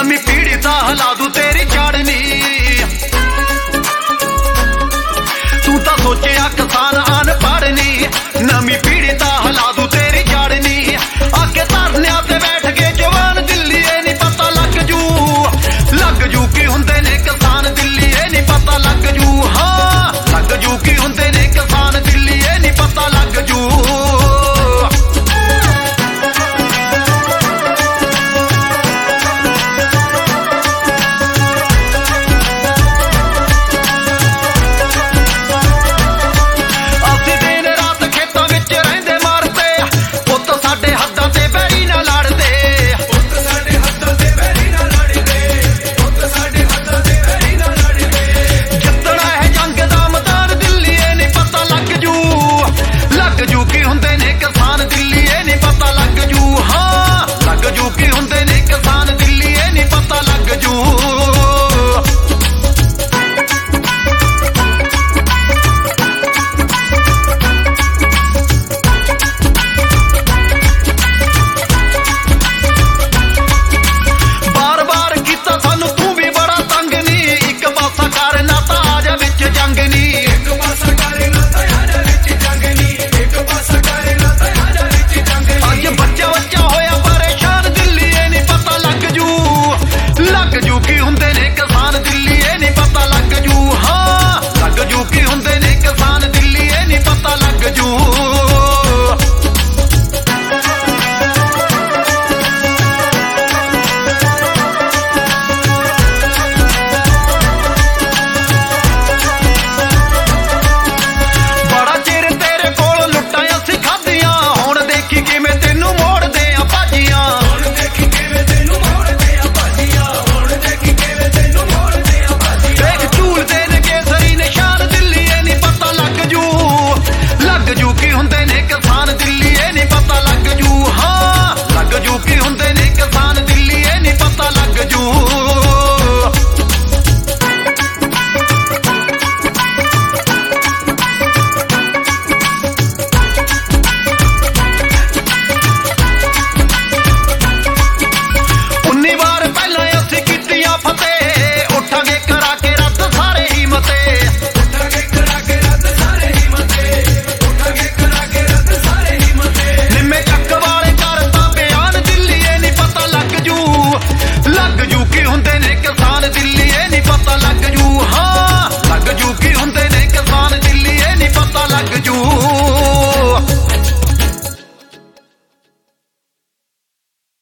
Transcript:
नवी पीढ़ी दा हला दू तेरी चाड़नी। तू तां सोचिया किसान अनपढ़ नी, नवी पीढ़ी दा हला दू तेरी चाड़नी। आके धरनिया ते बैठ के जवान दिल्ली नहीं पता लग जू की हुंदे ने किसान दिल्ली नहीं पता लग जू। हाँ लग जू की हुंदे ने किसान दिल्ली नहीं पता लग जू। लग जू की हुंदे ने